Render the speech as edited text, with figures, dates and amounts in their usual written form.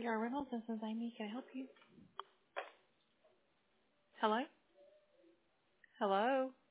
PR Reynolds, this is Amy. Can I help you? Hello? Hello?